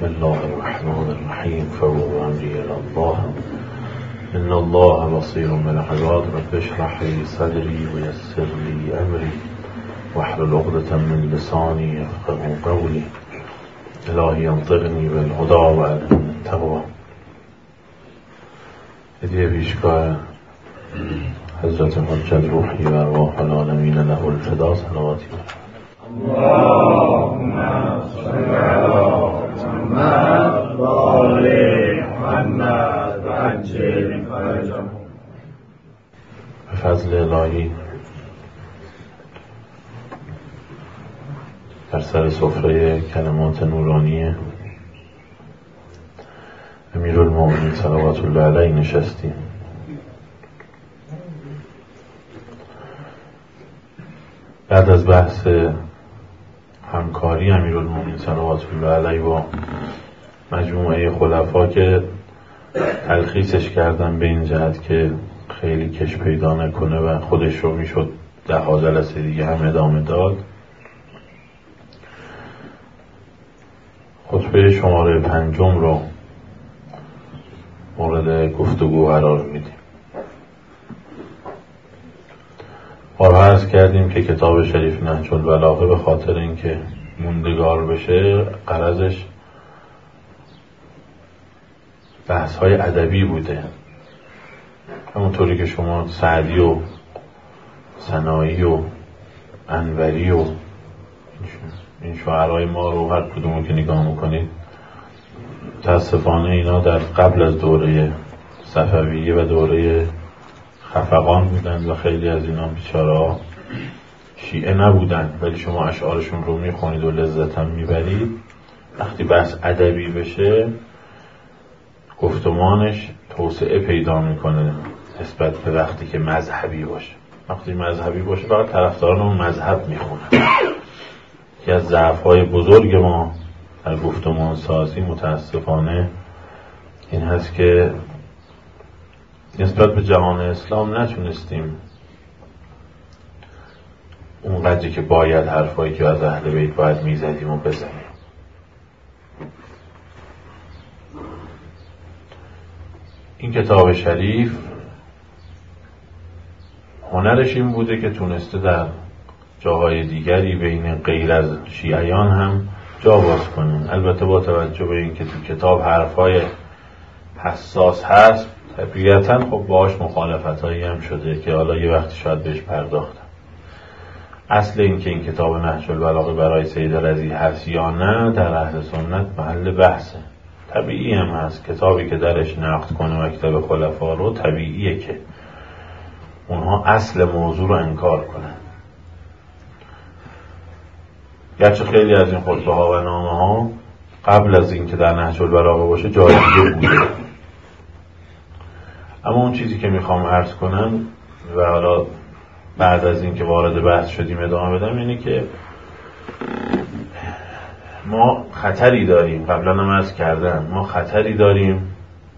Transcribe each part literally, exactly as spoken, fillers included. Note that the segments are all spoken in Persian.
بسم الله الرحمن الرحیم فوض امری الی الله ان الله بصیر بالعباد رب اشرح لی صدری و یسر لی امری واحلل عقدة من لسانی یفقهوا قولی الهی انطقنی بالهدی و الهمنی التقوی. هدیه پیشگاه حضرت حجت روحی و ارواح العالمین له الفدا صلواتی اللهم صل علی محمد و آل محمد و عجل فرجهم. به فضل الهی در سر سفره کلمات نورانی امیرالمومنین صلوات الله علیه نشستیم. بعد از بحث همکاری امیرالمومنین صلوات الله علیه با مجموعه خلفا که تلخیصش کردن به این جهت که خیلی کش پیدا نکنه و خودش رو میشد ده ها جلسه دیگه هم ادامه داد، خطبه شماره پنجم رو مورد گفتگو قرار میدیم. بارها عرض کردیم که کتاب شریف نهج البلاغه به خاطر اینکه موندگار بشه غرضش بحث های ادبی بوده، همونطوری که شما سعدی و سنایی و انوری و این شعرهای ما رو هر کدومو که نگاه میکنید متاسفانه اینا در قبل از دوره صفویه و دوره خفقان بودن و خیلی از اینا بیچاره‌ها شیعه نبودن، ولی شما اشعارشون رو میخونید و لذت هم میبرید. وقتی بحث ادبی بشه گفتمانش توسعه پیدا میکنه نسبت به وقتی که مذهبی باشه. وقتی مذهبی باشه فقط طرفداران اون مذهب میخونن. یکی از ضعف‌های بزرگ ما در گفتمان سازی متاسفانه این هست که نسبت به جهان اسلام نتونستیم اونقدری که باید حرفایی که از اهل بیت باید میزدیم و بزنیم. این کتاب شریف هنرش این بوده که تونسته در جاهای دیگری بین غیر از شیعیان هم جا باز کنه. البته با توجه به این که تو کتاب حرفای حساس هست طبیعتاً خب باهاش مخالفتایی هم شده که حالا یه وقتی شاید بهش پرداختم. اصل این که این کتاب نهج البلاغه برای سید رضی هست یا نه در اهل سنت محل بحثه. طبیعی هم هست کتابی که درش نقد کنه مکتب خلفا رو طبیعیه که اونها اصل موضوع رو انکار کنن. گرچه خیلی از این خطبه ها و نامه ها قبل از این که در نهج البلاغه باشه جای دیگه بوده، اما اون چیزی که میخوام عرض کنم و حالا بعد از این که وارد بحث شدیم ادامه بدم اینه که ما خطری داریم، قبلا هم عرض کردم ما خطری داریم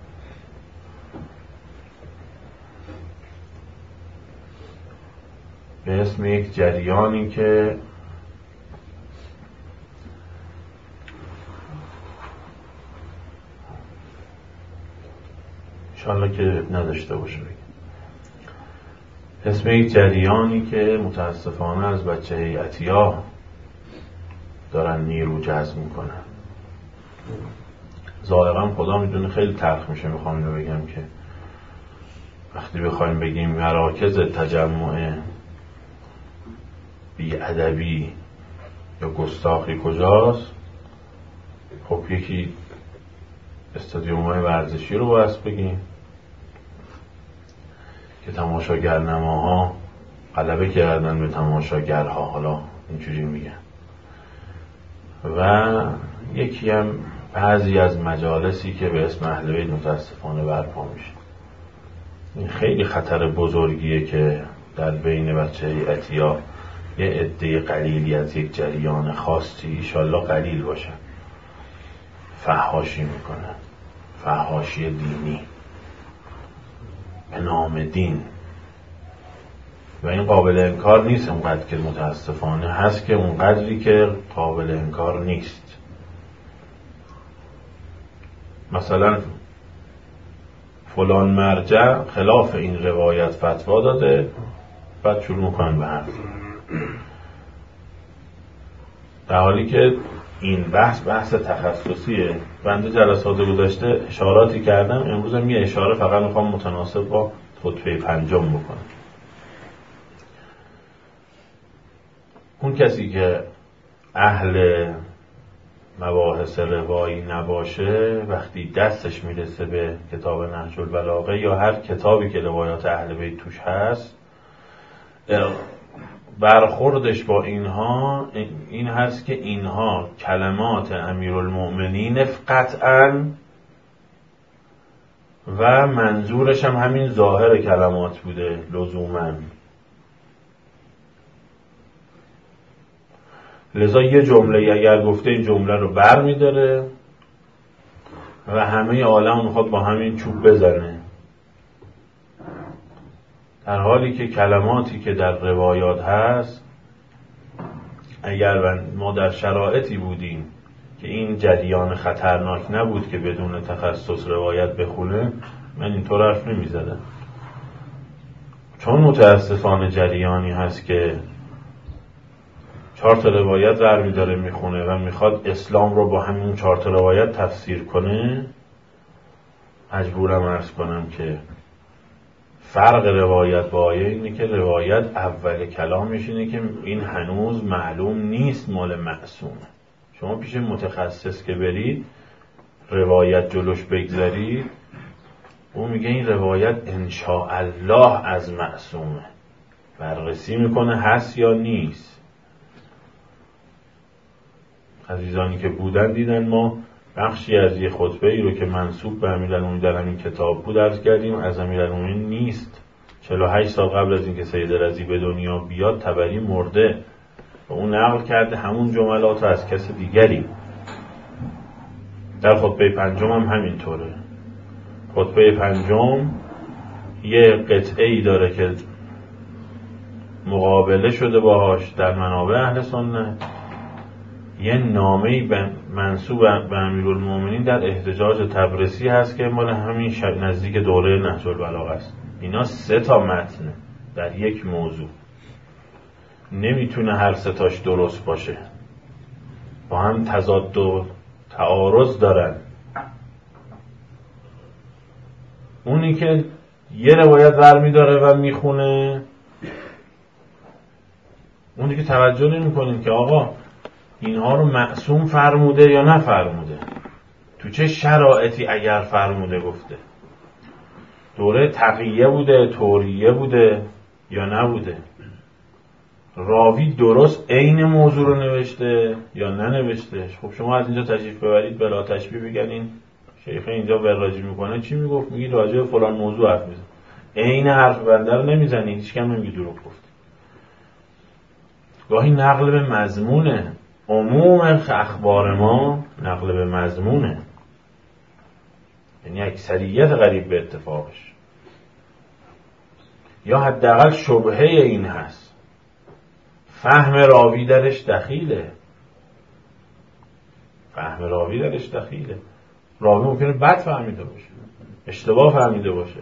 به اسم یک جریانی که انشاءالله که نداشته باشه بگیم. اسم یک جریانی که متاسفانه از بچه هیئتیا دارن نیرو جذب میکنن. ظاهرا خدا میدونه خیلی تلخ میشه میخوام اینو بگم که وقتی بخوایم بگیم مراکز تجمع بی ادبی یا گستاخی کجاست، خب یکی استادیوم‌های ورزشی رو باید بگیم که تماشاگرنماها غلبه کردن به تماشاگرها، حالا اینجوری میگن، و یکی هم بعضی از مجالسی که به اسم اهل بیت متاسفانه برپا میشه. این خیلی خطر بزرگیه که در بین بچه هیئتیا یه عده قلیلی از یک جریان خاصی ایشالله قلیل باشن فحاشی میکنن، فحاشی دینی به نام دین، و این قابل انکار نیست اونقدر که متاسفانه هست که اونقدری که قابل انکار نیست. مثلا فلان مرجع خلاف این روایت فتوا داده، بعد شروع میکنن به حرف، در حالی که این بحث بحث تخصصیه. بنده جلسات گذشته اشاراتی کردم، امروز هم یه اشاره فقط میخوام متناسب با خطبه پنجم بکنم. اون کسی که اهل مباحث روایی نباشه، وقتی دستش میرسه به کتاب نهج البلاغه یا هر کتابی که روایات اهل بیت توش هست، برخوردش با اینها این هست که اینها کلمات امیرالمؤمنین قطعاً و منظورش هم همین ظاهر کلمات بوده لزوماً. لذا یه جمله اگر گفته این جمله رو بر می‌داره و همه عالم میخواد با همین چوب بزنه، در حالی که کلماتی که در روایات هست، اگر ما در شرایطی بودیم که این جریان خطرناک نبود که بدون تخصص روایت بخونه، من اینطور حرف نمی‌زدم. چون متاسفانه جریانی هست که چهار تا روایت برمی داره میخونه و میخواد اسلام رو با همین چهار تا روایت تفسیر کنه، مجبورم عرض کنم که فرق روایت با آیه اینه که روایت اول کلامش اینه که این هنوز معلوم نیست مال معصومه. شما پیش متخصص که برید روایت جلوش بگذارید، او میگه این روایت انشاءالله از معصومه، بررسی میکنه هست یا نیست. عزیزانی که بودن دیدن ما بخشی از یه خطبه ای رو که منسوب به امیرالمومنین در همین کتاب بود عرض کردیم، از امیرالمومنین نیست. چهل و هشت سال قبل از اینکه سید رضی به دنیا بیاد تبری مرده و اون نقل کرده همون جملات رو از کس دیگری. در خطبه پنجم هم همینطوره. خطبه پنجم یه قطعه ای داره که مقابله شده باهاش در منابع اهل سنت، یه نامه‌ای منسوب به امیرالمومنین در احتجاج طبرسی هست که مال همین نزدیک دوره نهج البلاغه است. اینا سه تا متن در یک موضوع، نمیتونه هر سه تاش درست باشه، با هم تضاد و تعارض دارن. اونی که یه روایت برمی‌داره و میخونه، اونی که توجه نمی‌کنیم که آقا اینها رو معصوم فرموده یا نفرموده، تو چه شرایطی اگر فرموده گفته، دوره تقیه بوده، توریه بوده یا نبوده، راوی درست عین موضوع رو نوشته یا ننوشته. خب شما از اینجا تشریف ببرید بلا تشبیه بگنین شیخ اینجا وراجی میکنه چی میگفت، میگی راجع به فلان موضوع حرف میزن، عین حرف بنده رو نمیزنی، هیچ کم نمیگی دروغ گفت. گاهی نقل به مضمونه، عموم اخبار ما نقل به مضمونه، یعنی اکثریت قریب به اتفاقش، یا حداقل شبهه این هست، فهم راوی درش دخیله، فهم راوی درش دخیله. راوی ممکنه بد فهمیده باشه، اشتباه فهمیده باشه.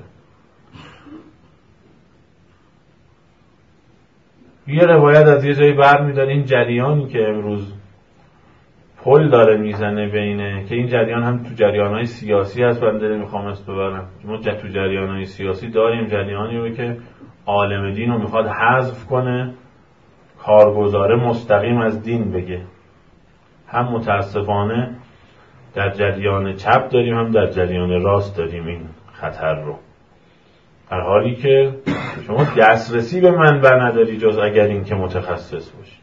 یه روایت از یه جایی برمی‌داره، این جریانی که امروز پل داره میزنه بینه، که این جریان هم تو جریان‌های سیاسی هست، بنده نمیخوام اسم ببرم، ما تو جریان‌های سیاسی داریم جریانی رو که عالم دین رو میخواد حذف کنه، کارگزار مستقیم از دین بگه. هم متاسفانه در جریان چپ داریم، هم در جریان راست داریم این خطر رو، در حالی که شما دسترسی به منبع نداری جز اگر این که متخصص باشی،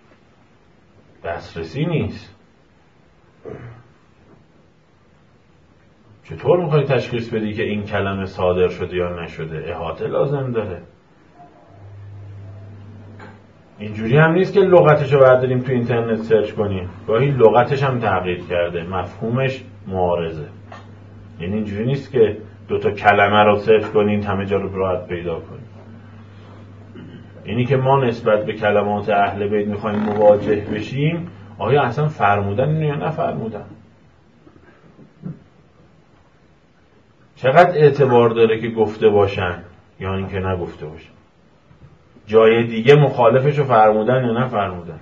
دسترسی نیست. چطور میخوای تشخیص بدی که این کلمه صادر شده یا نشده؟ احاطه لازم داره. اینجوری هم نیست که لغتشو برداریم تو اینترنت سرچ کنیم، گاهی لغتش هم تغییر کرده، مفهومش معارضه. یعنی اینجوری نیست که دوتا کلمه رو سرچ کنید همه جا رو راحت پیدا کنید. اینی که ما نسبت به کلمات اهل بیت میخوایم مواجه بشیم، آیا اصلا فرمودن اینو یا نفرمودن؟ چقدر اعتبار داره که گفته باشن یا اینکه نگفته باشن؟ جای دیگه مخالفشو فرمودن یا نفرمودن؟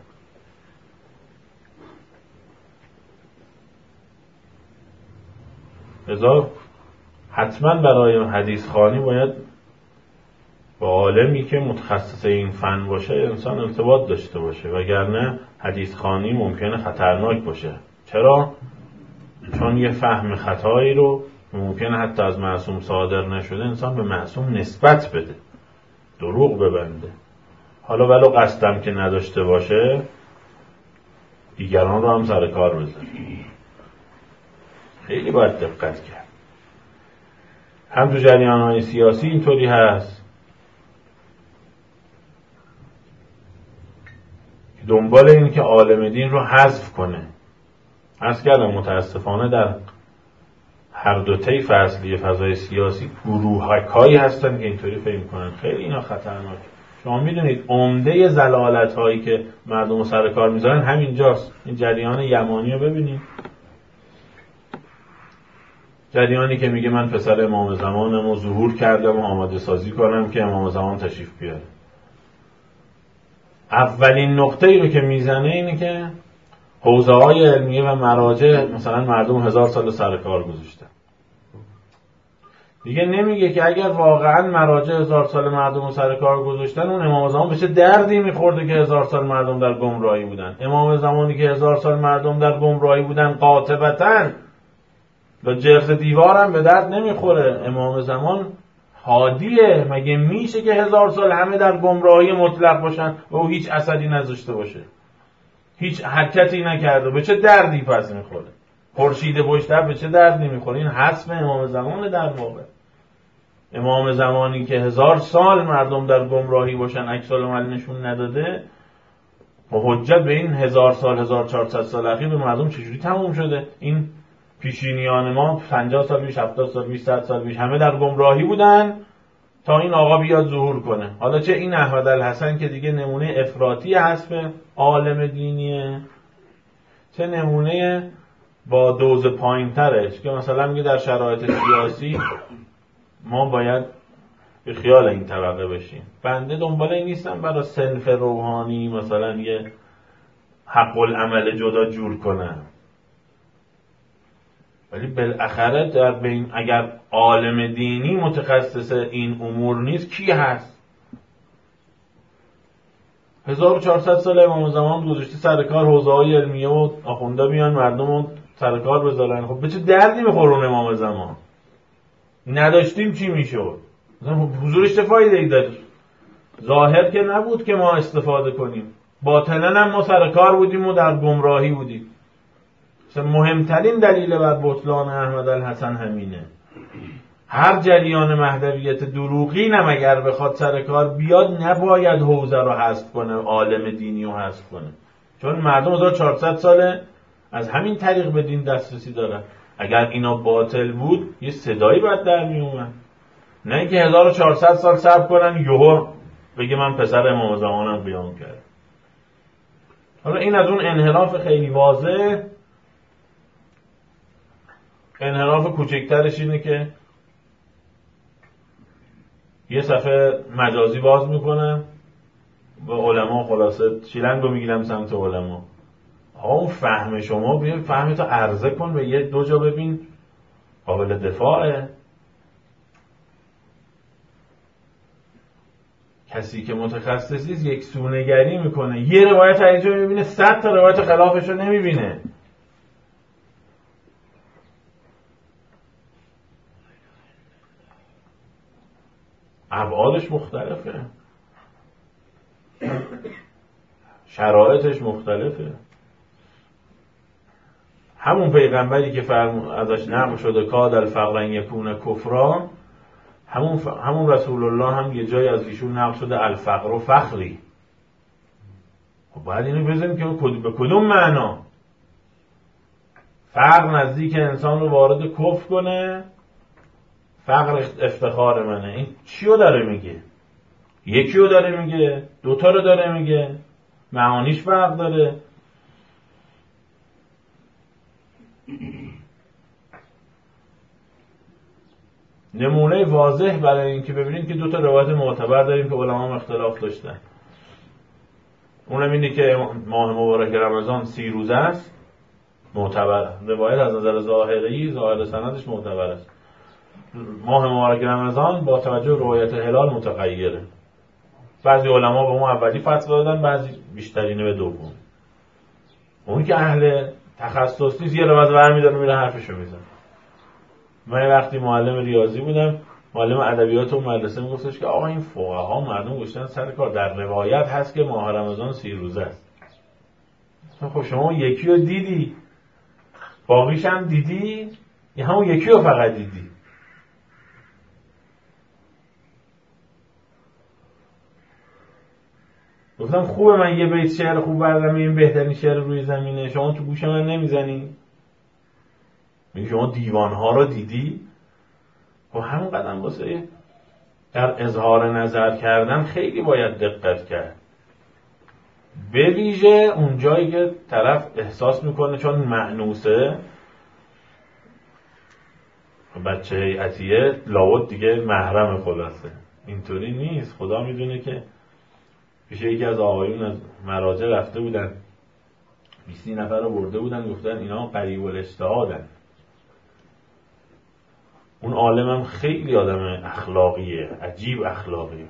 لذا حتما برای حدیث خوانی باید با عالمی که متخصص این فن باشه انسان ارتباط داشته باشه، وگرنه حدیث خوانی ممکنه خطرناک باشه. چرا؟ چون یه فهم خطایی رو ممکنه حتی از معصوم صادر نشده انسان به معصوم نسبت بده، دروغ ببنده. حالا ولو قصدم که نداشته باشه دیگران رو هم سر کار بذاره. خیلی باید دقت کرد. هم تو جریان‌های سیاسی اینطوری هست که دنبال این که عالم دین رو حذف کنه. عرض کردم متاسفانه در هر دو طیف اصلی فضای سیاسی گروه‌هایی هستن که اینطوری فکر می‌کنن. خیلی اینا خطرناکه. شما میدونید عمده ضلالت‌هایی که مردم رو سر کار میذارن همینجاست. این جریان یمانی رو ببینید، جریانی که میگه من پسر امام زمانم و ظهور کردم و آماده سازی کنم که امام زمان تشریف بیاره. اولین نقطه ای رو که میزنه اینه که حوزه های علمیه و مراجع مثلا مردم هزار سال سر کار گذاشتن. دیگه نمیگه که اگر واقعا مراجع هزار سال مردم سر کار گذاشتن اون امام زمان به چه دردی میخورده که هزار سال مردم در گمراهی بودن. امام زمانی که هزار سال مردم در گمراهی بودن قاطبتاً و جرس دیوارم به درد نمیخوره. امام زمان هادیه. مگه میشه که هزار سال همه در گمراهی مطلق باشن و او هیچ اثری نذاشته باشه، هیچ حرکتی نکرده؟ به چه دردی پس میخوره؟ خورشید پشتر به چه دردی میخوره؟ این حسب امام زمان در واقع. امام زمانی که هزار سال مردم در گمراهی باشن عکس العمل نشون نداده و حجت به این هزار سال هزار و چهارصد سال اخیر به مردم چجوری تموم شده؟ این پیشینیان ما پنجاه سال پیش، هفتاد سال پیش، صد سال پیش همه در گمراهی بودن تا این آقا بیاد ظهور کنه. حالا چه این احمد الحسن که دیگه نمونه افراطی حسب عالم دینیه، چه نمونه با دوز پایین ترش که مثلا میگه در شرایط سیاسی ما باید به خیال این طبقه بشیم. بنده دنبال این نیستم برای صنف روحانی مثلا یه حق العمل جدا جور کنم، ولی بالاخره در بین اگر عالم دینی متخصص این امور نیست کی هست؟ هزار و چهارصد سال امام زمان گذاشته سر کار حوزه‌های علمیه و آخوندا بیان مردم رو سر کار بذارن. خب به چه دردی میخوره اون امام زمان؟ نداشتیم چی میشد؟ مثلا حضورش چه فایده‌ای داشت؟ ظاهر که نبود که ما استفاده کنیم، باطناً هم ما سر کار بودیم و در گمراهی بودیم. مهمترین دلیل بر بطلان احمد الحسن همینه. هر جریان مهدویت دروغین هم اگر بخواد سر کار بیاد نباید حوزه رو حذف کنه، عالم دینی رو حذف کنه، چون مردم هزار و چهارصد ساله از همین طریق به دین دسترسی دارن. اگر اینا باطل بود یه صدایی باید در می اومد، نه اینکه هزار و چهارصد سال صبر کنن یهو بگه من پسر امام زمانم قیام کرد. حالا این از اون انحراف خیلی واضح. انحراف کوچکترش اینه که یه صفحه مجازی باز میکنم و علما خلاصه شیلنگو میگیرم سمت علما. آقا اون فهم شما بیا فهمتو عرضه کن به یه دو جا ببین قابل دفاعه. کسی که متخصصی یک سونگری میکنه، یه روایت اینجا میبینه صد تا روایت خلافش رو نمیبینه. ابعادش مختلفه، شرایطش مختلفه. همون پیغمبری که فرمود ازش نقل شده کاد الفقر یکون کفران، همون ف... همون رسول الله هم یه جای از ایشون نقل شده الفقر و فخری. خب باید اینو بزنیم که به کدوم معنا فقر نزدیک انسان رو وارد کفر کنه، فقر افتخار منه. این چیو داره میگه؟ یکیو داره میگه؟ دوتا رو داره میگه؟ معانیش فرق داره. نمونه واضح برای این که ببینید که دو تا روایت معتبر داریم که علما اختلاف داشتن. اونم اینه که ماه مبارک رمضان سی روزه است، معتبر. روایت از نظر ظاهری، ظاهر سندش معتبر است. ماه مبارک رمضان با توجه به روایت هلال متغیره. بعضی علما به اون اولی فتوا دادن، بعضی بیشترینه به دوم. اون که اهل تخصص نیست یه روایت برمی‌داره میره حرفشو میزنه. من وقتی معلم ریاضی بودم، معلم ادبیات اون مدرسه میگفتش که آقا این فقها مردم گشتن سر کار، در روایت هست که ماه رمضان سی روزه است. خب شما یکی رو دیدی، باقیش هم دیدی، یا همون یکی رو فقط دیدی؟ گفتم خوبه من یه بیت شعر خوب بردم، این بهترین شعر روی زمینه، شما تو گوش من نمیزنی؟ میگه شما دیوانها رو دیدی؟ و همون قدم واسه در اظهار نظر کردن خیلی باید دقت کرد، به ویژه اون جایی که طرف احساس میکنه چون مأنوسه، بچه هیئتیه لابد دیگه محرم خلاصه. اینطوری نیست. خدا میدونه که پیش یکی از آقایون از مراجع رفته بودن، بیست نفر رو برده بودن، گفتن اینا قریب الاجتهادن. اون عالمم خیلی آدم اخلاقیه، عجیب اخلاقیه.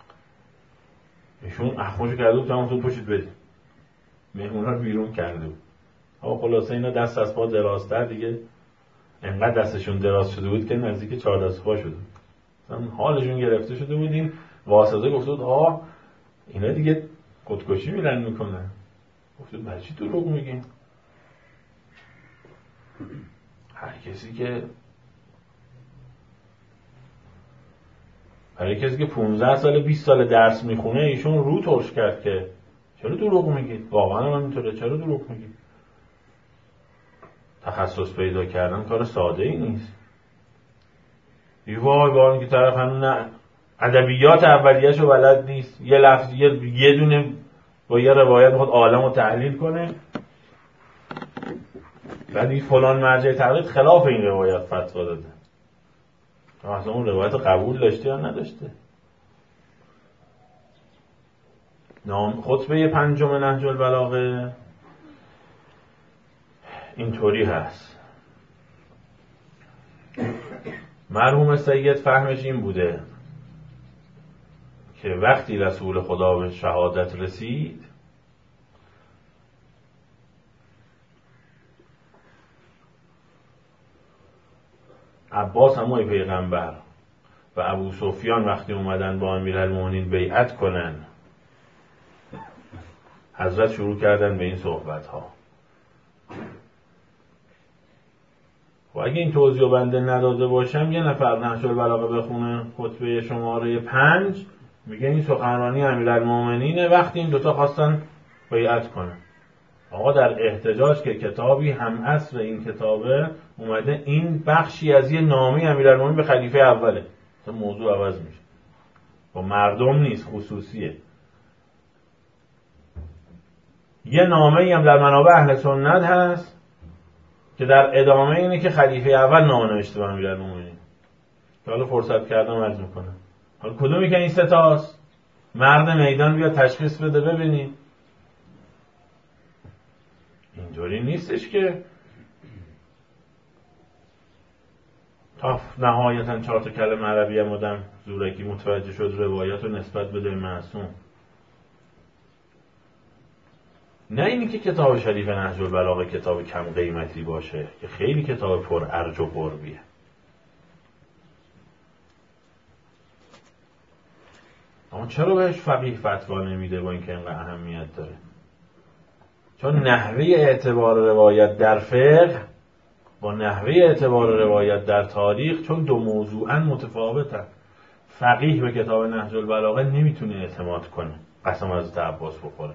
ایشون اخماشو کرده بود تمام تو پشت بدید، مهمونا رو بیرون کرده بود. آقا خلاصه اینا دست از پا درازتر دیگه، انقدر دستشون دراز شده بود که نزدیک چهار دست پا شده. مثلا حالشون گرفته شده بود. این واسطه گفته بود آقا اینا دیگه خودکشی میرن میکنن. گفته بود برای چی دروغ میگین؟ هر کسی که برای کسی که پونزده سال بیست سال درس میخونه ایشون رو ترش کرد که چرا دروغ میگید؟ واقعا من اینطوره، چرا دروغ میگید؟ تخصص پیدا کردن کار ساده ای نیست. ای وای وای که طرف هنوز نه ادبیات اولیه‌شو بلد نیست، یه لفظ یه, یه دونه با یه روایت میخواد عالمو تحلیل کنه، بعد این فلان مرجع تقلید خلاف این روایت فتوا داده. اصلا اون روایت قبول داشته یا نداشته؟ نام خطبه پنجم نهج البلاغه اینطوری هست. مرحوم سید فهمش این بوده که وقتی رسول خدا به شهادت رسید، عباس همون پیغمبر و ابو سفیان وقتی اومدن با امیرالمومنین بیعت کنن، حضرت شروع کردن به این صحبت ها. و اگه این توضیح بنده نداده باشم، یه نفر نهج البلاغه بخونه خطبه شماره پنج، میگه این سخنرانی امیرالمومنینه وقتی این دوتا خواستن بیعت کنن. آقا در احتجاج که کتابی هم عصر این کتابه اومده این بخشی از یه نامه امیرالمومنین به خلیفه اوله، مثلا موضوع عوض میشه، با مردم نیست، خصوصیه. یه نامه‌ای هم در منابع اهل سنت هست که در ادامه اینه که خلیفه اول نامه نوشته به امیرالمومنین که حالا فرصت کردم عرض میکنم. حالا کدومی که این سه تاست؟ مرد میدان بیا تشخیص بده ببینید. اینجوری نیستش که تا نهایتا چهار تا کلمه عربی هم آدم زورکی متوجه شد روایت رو نسبت بده معصوم. نه اینی که کتاب شریف نهج البلاغه کتاب کم قیمتی باشه، که خیلی کتاب پر ارج و قربیه. اما چرا بهش فقیه فتوا نمیده با اینکه اینقدر اهمیت داره؟ چون نحوه اعتبار روایت در فقه با نحوه اعتبار روایت در تاریخ چون دو موضوعاً متفاوتن. فقیه به کتاب نهج البلاغه نمیتونه اعتماد کنه، قسم از عباس بخوره،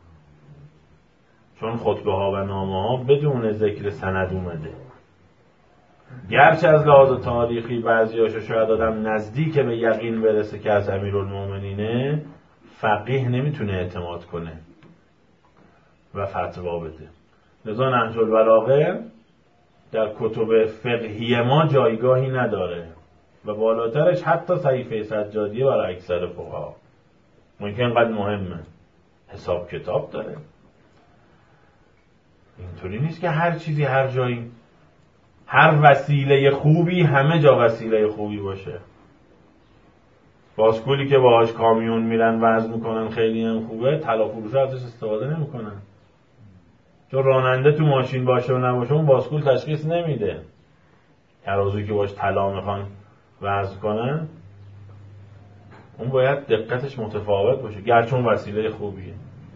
چون خطبه ها و نامه ها بدون ذکر سند اومده. گرچه از لحاظ تاریخی بعضیاشو شاید آدم نزدیک به یقین برسه که از امیرالمومنینه، فقیه نمیتونه اعتماد کنه و فتوا بده. لذا نهج البلاغه در کتب فقهی ما جایگاهی نداره. و بالاترش حتی صحیفه سجادیه برای اکثر فقها. ممکن اینقدر مهمه، حساب کتاب داره. اینطوری نیست که هر چیزی هر جایی، هر وسیله خوبی همه جا وسیله خوبی باشه. باسکولی که باهاش کامیون میرن وزن میکنن خیلی هم خوبه، طلا فروشا ازش استفاده نمیکنن، چون راننده تو ماشین باشه و نباشه اون باسکول تشخیص نمیده. ترازویی که باش طلا میخوان وزن کنن اون باید دقتش متفاوت باشه، گرچه اون وسیله خوبیه.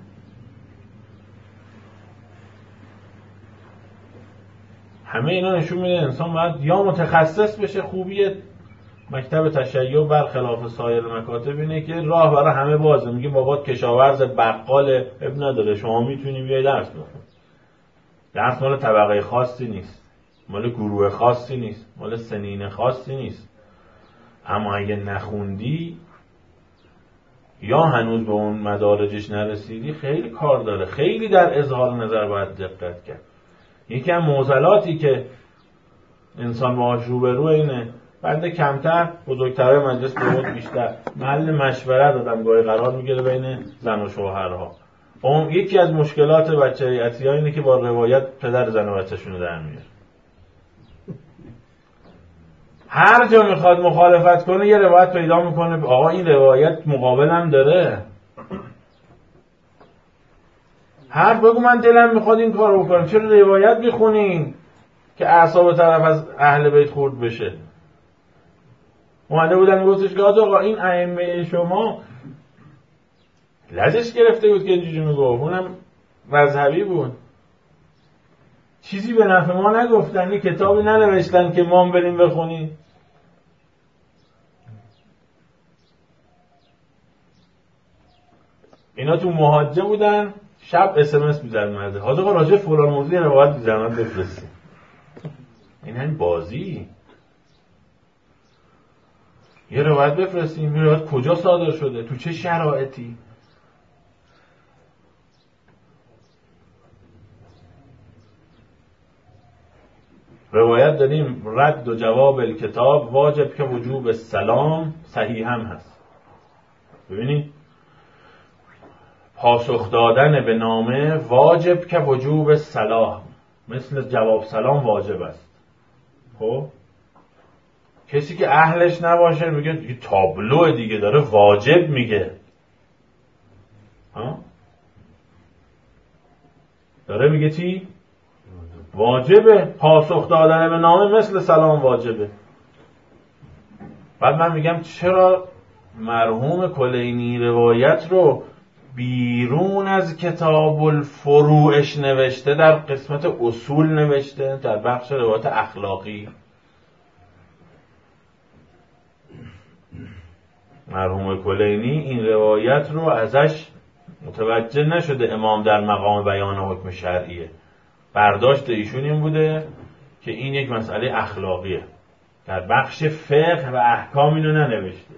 همه اینا نشون میده انسان باید یا متخصص بشه. خوبیه مکتب تشیع برخلاف سایر مکاتب اینه که راه برای همه بازه. میگه بابات کشاورز بقال، اب نداره، شما میتونی بیای درس بخون. درس مال طبقه خاصی نیست، مال گروه خاصی نیست، مال سنین خاصی نیست. اما اگه نخوندی یا هنوز به اون مدارجش نرسیدی خیلی کار داره، خیلی در اظهار نظر باید دقت کرد. یکی از معضلاتی که انسان باهاش روبرو اینه، بنده کمتر بزرگترهای مجلس بود بیشتر محل مشورت دادم گاهی قرار میگیره بین زن و شوهرها. اون یکی از مشکلات بچه عطی‌ها اینه که با روایت پدر زن و بچه‌شونو در میاره. هر جا میخواد مخالفت کنه یه روایت پیدا میکنه، آقا این روایت مقابلم داره. هر بگو من دلم میخواد این کارو بکنم، چرا روایت میخونین که اعصاب طرف از اهل بیت خورد بشه؟ اومده بودن گفتش که آقا این ائمه شما، لجش گرفته بود که اینجوری میگفت، اونم مذهبی بود، چیزی به نفع ما نگفتن، این کتابی ننوشتن که ما بریم بخونیم. اینا تو محاجه بودن، شب اس ام اس می‌زدن مرده، حاج آقا راجع فلان موضوع روایت زحمت بفرستید. این همین بازی. یه روایت بفرستیم، این روایت کجا صادر شده، تو چه شرایطی؟ روایت داریم رد و جواب الکتاب واجب که وجوب سلام صحیح هم هست. ببینید پاسخ دادن به نامه واجب که وجوب سلام، مثل جواب سلام واجب است. خب کسی که اهلش نباشه میگه یه تابلو دیگه داره واجب میگه، ها داره میگه چی؟ واجبه. پاسخ دادن به نامه مثل سلام واجبه. بعد من میگم چرا مرحوم کلینی روایت رو بیرون از کتاب الفروعش نوشته، در قسمت اصول نوشته، در بخش روایت اخلاقی؟ مرحوم کلینی این روایت رو ازش متوجه نشده امام در مقام بیان حکم شرعیه. برداشت ایشون این بوده که این یک مسئله اخلاقیه، در بخش فقه و احکام اینو ننوشته.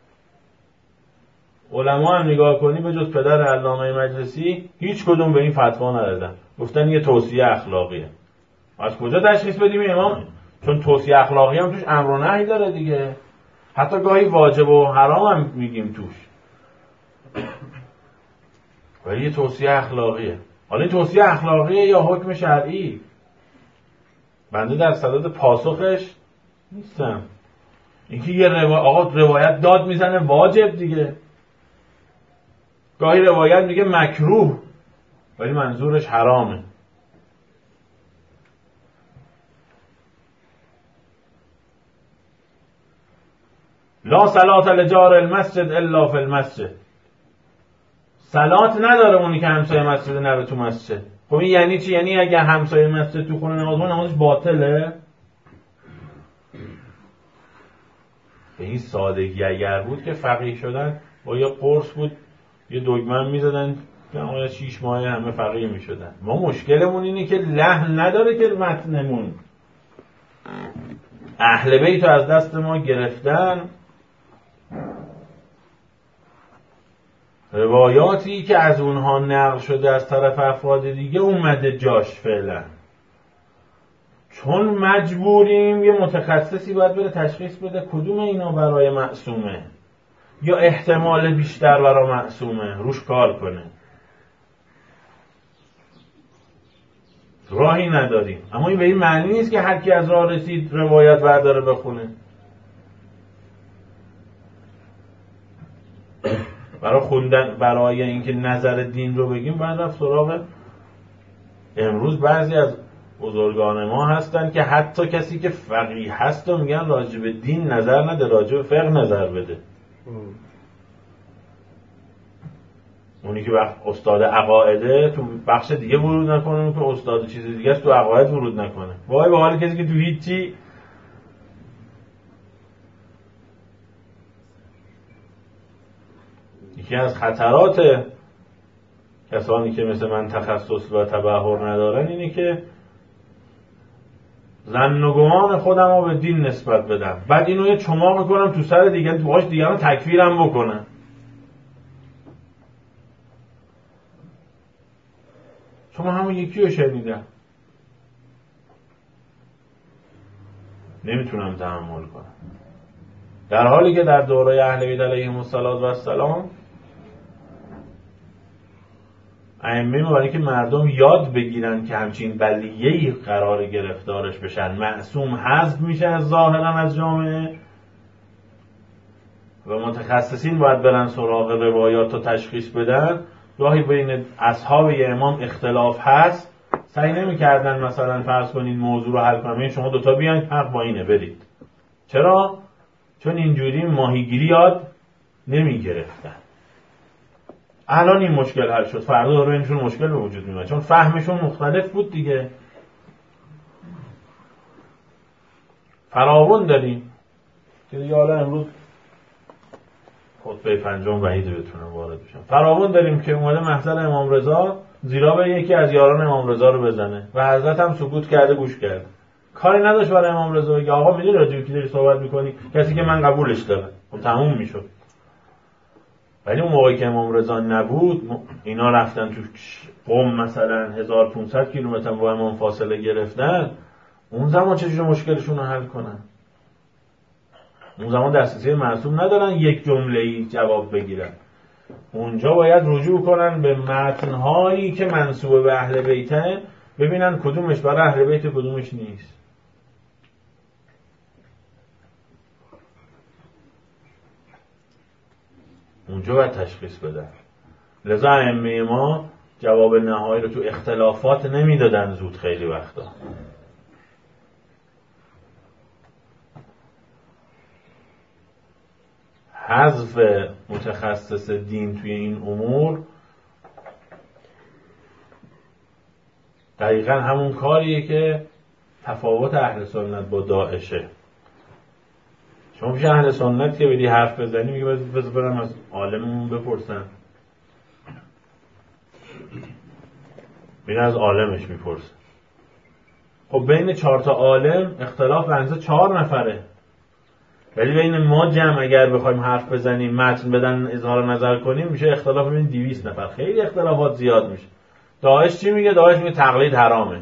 علما هم نگاه کنی به جز پدر علامه مجلسی هیچ کدوم به این فتوا ندادن، گفتن یه توصیه اخلاقیه. از کجا تشخیص بدیم امام؟ چون توصیه اخلاقی هم توش امر و نهی داره دیگه، حتی گاهی واجب و حرام هم میگیم توش، ولی یه توصیه اخلاقیه. حالا این توصیه اخلاقیه یا حکم شرعی؟ بنده در صدد پاسخش نیستم. اینکه یه روایت آقا روایت داد میزنه واجب دیگه، گاهی روایت میگه مکروه ولی منظورش حرامه. لا صلاة لجار المسجد الا فی المسجد. صلات نداره اونی که همسایه مسجد نره تو مسجد. خب این یعنی چی؟ یعنی اگه همسایه مسجد تو خونه نماز کنه نمازش باطله؟ به این سادگی اگر بود که فقیه شدن با یه قرص بود یه دگمه میزدن که شیش ماه همه فقیه میشدن. ما مشکلمون اینه که لحن نداره که متنمون، اهل بیت رو از دست ما گرفتن. روایاتی که از اونها نقل شده از طرف افراد دیگه اومده جاش فعلا، چون مجبوریم یه متخصصی باید بره تشخیص بده کدوم اینا برای معصومه یا احتمال بیشتر برای معصومه، روش کار کنه. راهی نداریم. اما این به این معنی نیست که هر کی از راه رسید روایت برداره بخونه. برای خوندن، برای اینکه نظر دین رو بگیم باید رفت سراغ. امروز بعضی از بزرگان ما هستن که حتی کسی که فقیه هست و میگن راجع به دین نظر نده، راجع به فقه نظر بده. اونی که وقت استاد عقایده تو بخش دیگه ورود نکنه، اون که استاد چیز دیگه است تو عقاید ورود نکنه. وای به حال کسی که تو هیچی. یکی از خطرات کسانی که مثل من تخصص و تبحر ندارن اینه که ظن و گمان خودم رو به دین نسبت بدم، بعد اینو یه چماق میکنم تو سر دیگه، باهاش دیگران تکفیرم بکنم. شما همون یکی رو شنیدم، نمیتونم تحمل کنم. در حالی که در دوره اهل بیت علیهم السلام ائمه برای که مردم یاد بگیرن که همچین بلیه‌ای قرار گرفتارش بشن، معصوم حذف میشه ظاهرا از جامعه و متخصصین باید برن سراغ روایات رو تشخیص بدن. راهی بین اصحاب یه امام اختلاف هست، سعی نمی‌کردن مثلا فرض کنین موضوع رو حل کنن، شما دوتا بیاین حق با اینه برید. چرا؟ چون اینجوری ماهیگیری یاد نمی‌گرفتن. الان این مشکل حل شد، فردا داره بینشون مشکل به وجود میاد چون فهمشون مختلف بود دیگه. فراوون داریم که دیگه حالا امروز خطبه پنجم وحید بتونه وارد بشن. فراوون داریم که اومده محضر امام رضا زیرا به یکی از یاران امام رضا رو بزنه و حضرت هم سکوت کرده، گوش کرده، کاری نداشت برای امام رضا بگه آقا میدونی راجع به کی داری صحبت میکنی، کسی که من قبولش دارم. خب تموم میشد. ولی اون موقعی که امام رضا نبود، اینا رفتن تو قم مثلا هزار و پانصد کیلومتر با امام فاصله گرفتن، اون زمان چجوری مشکلشون رو حل کنن؟ اون زمان دسترسی معصوم ندارن یک جمله‌ای جواب بگیرن. اونجا باید رجوع کنن به متن‌هایی که منسوب به اهل بیته، ببینن کدومش برای اهل بیت کدومش نیست. اونجا باید تشخیص بدن. لذا ائمه ما جواب نهایی رو تو اختلافات نمیدادن زود خیلی وقتا. حذف متخصص دین توی این امور دقیقا همون کاریه که تفاوت اهل سنت با داعشه. شما پیش اهل سنت که بدی حرف بزنی میگه بذار برم از عالممون بپرسن، میره از عالمش میپرسه. خب بین چهار تا عالم اختلاف بنزه چهار نفره، ولی بین ما جمع اگر بخوایم حرف بزنیم متن بدن اظهار نظر کنیم میشه اختلاف بین دویست نفر. خیلی اختلافات زیاد میشه. داعش چی میگه؟ داعش میگه تقلید حرامه.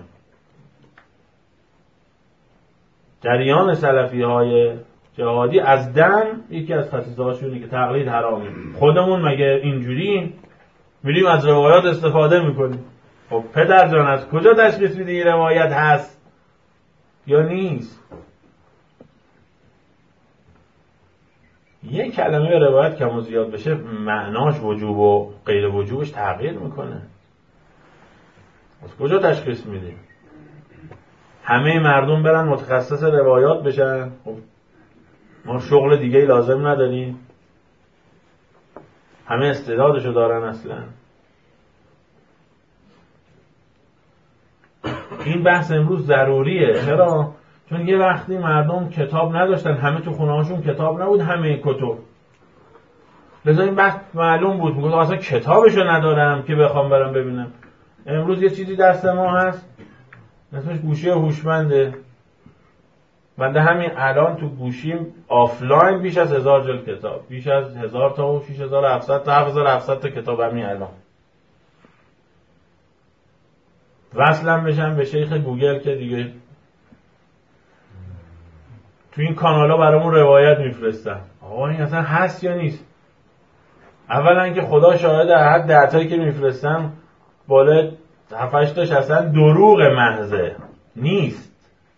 جریان سلفی های جهادی از دم یکی از خصیصه هاشونه که تقلید حرامه. خودمون مگه اینجوریم؟ میریم از روایات استفاده میکنیم. خب پدر جان از کجا تشخیص میدی این روایت هست یا نیست؟ یک کلمه روایت کم و زیاد بشه معناش وجوب و غیر وجوبش تغییر میکنه. از کجا تشخیص میدیم؟ همه مردم برن متخصص روایات بشن؟ خب ما شغل دیگه لازم نداریم؟ همه استعدادشو دارن اصلا؟ این بحث امروز ضروریه. چرا؟ چون یه وقتی مردم کتاب نداشتن، همه تو خونه هاشون کتاب نبود، همه کتب. لذا این بحث معلوم بود، میگه اصلا کتابشو ندارم که بخوام برام ببینم. امروز یه چیزی دست ما هست اسمش گوشی هوشمنده. بنده همین الان تو گوشیم آفلاین بیش از هزار جلد کتاب، بیش از هزار تا و شش هزار و هفتصد تا هفت هزار و هفتصد تا کتاب همین الان. وصلم بشم به شیخ گوگل که دیگه تو این کانالا برامون روایت میفرستن. آقا این اصلا هست یا نیست؟ اولا که خدا شاهد، هر دتایی که میفرستن بالا هفت هشت تاش اصلا دروغ محضه نیست.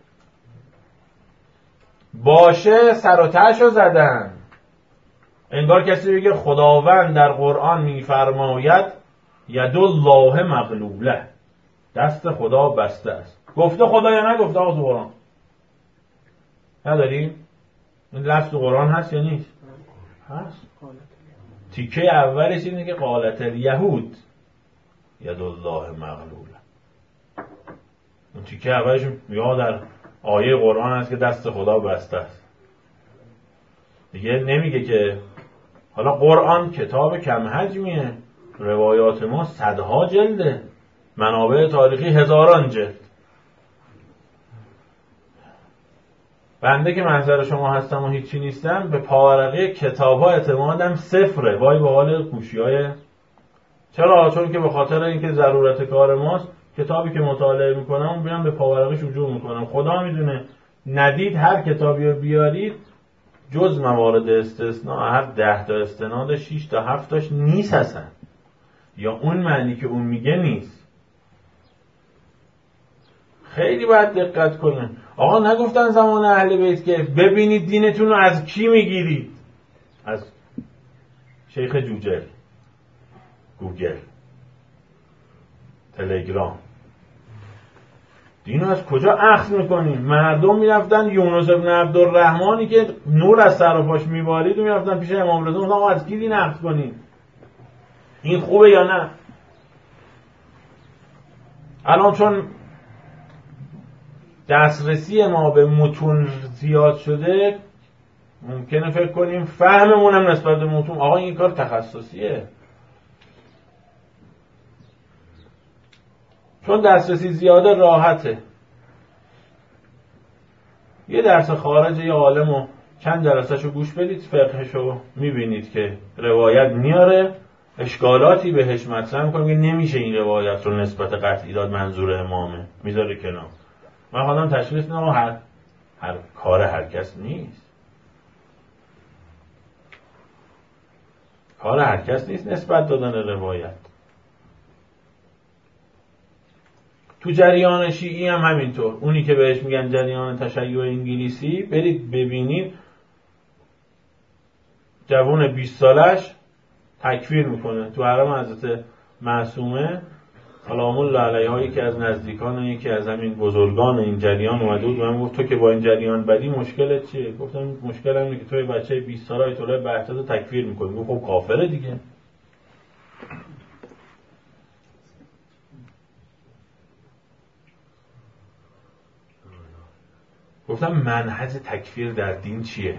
باشه سر و تهشو زدن. انگار کسی بگه خداوند در قرآن میفرماید ید الله مغلوله، دست خدا بسته است. گفته خدا یا نگفته آقا تو قرآن؟ نداریم؟ این لفظ تو قرآن هست یا نیست؟ هست. تیکه اولش اینه که قالت الیهود ید الله مغلوله. اون تیکه اولش یا در آیه قرآن هست که دست خدا بسته است. دیگه نمیگه که حالا قرآن کتاب کم حجمیه، روایات ما صدها جلده، منابع تاریخی هزاران جلد. بنده که منظر شما هستم و هیچی نیستم، به پاورقی کتاب ها اعتمادم صفره. وای به حال گوشی های. چرا؟ چون که به خاطر اینکه ضرورت کار ماست کتابی که مطالعه میکنم بیام به پاورقیش رجوع میکنم. خدا میدونه ندید هر کتابی رو بیارید جز موارد استثناء هر ده تا استناد شش تا هفت تاش نیست اصلا، یا اون معنی که اون میگه نیست. خیلی باید دقت کنن. آقا نگفتن زمان اهل بیت که ببینید دینتون رو از کی میگیرید؟ از شیخ جوجل، گوگل، تلگرام. دینو از کجا اخذ میکنیم؟ مردم میرفتن یونس ابن عبدالرحمنی که نور از سر و پاش میبارید و میرفتن پیش امام رضا، آقا از کی دین اخذ کنیم؟ این خوبه یا نه؟ الان چون دسترسی ما به متون زیاد شده ممکنه فکر کنیم فهممونم نسبت به متون آقا این کار تخصصیه. چون دسترسی زیاده راحته. یه درس خارج یه عالمو چند جلسه‌شو گوش بدید، فقهشو میبینید که روایت میاره، اشکالاتی بهش مطرح میکنه که نمیشه این روایت رو نسبت قطعی داد منظور امامه، میذاره کنار. من خودم تشخیص میدم هر هر کار هر کس نیست. کار هر کس نیست نسبت دادن روایت. تو جریان شیعی هم همینطور. اونی که بهش میگن جریان تشیع انگلیسی، برید ببینید جوون بیست سالش تکفیر میکنه تو حرم حضرت معصومه سلام الله علیها. یکی از نزدیکان و یکی از همین بزرگان این جریان اومده بود و من گفت تو که با این جریان بدی مشکلت چیه؟ گفتم مشکلم اینه که توی بچه بیست ساله ایتوله بهتر تکفیر میکنی. گفت خب کافره دیگه. گفتم منهج تکفیر در دین چیه؟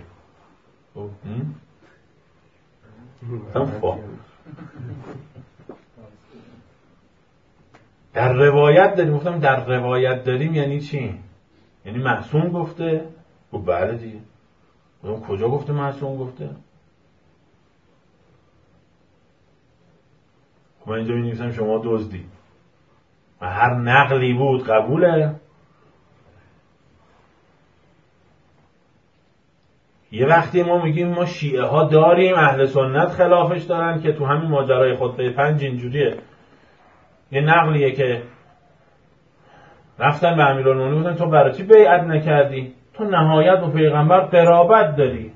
گفتم فا در روایت داریم. گفتم در روایت داریم یعنی چی؟ یعنی معصوم گفته؟ گفت بله دیگه. گفتم کجا گفته معصوم گفته؟ من اینجا می نویسم شما دزدی و هر نقلی بود قبوله. یه وقتی ما میگیم ما شیعه ها داریم، اهل سنت خلافش دارن، که تو همین ماجرای خطبه پنج اینجوریه. یه نقلیه که رفتن به امیرالمومنین گفتن تو برای چی بیعت نکردی؟ تو نهایت با پیغمبر قرابت داری.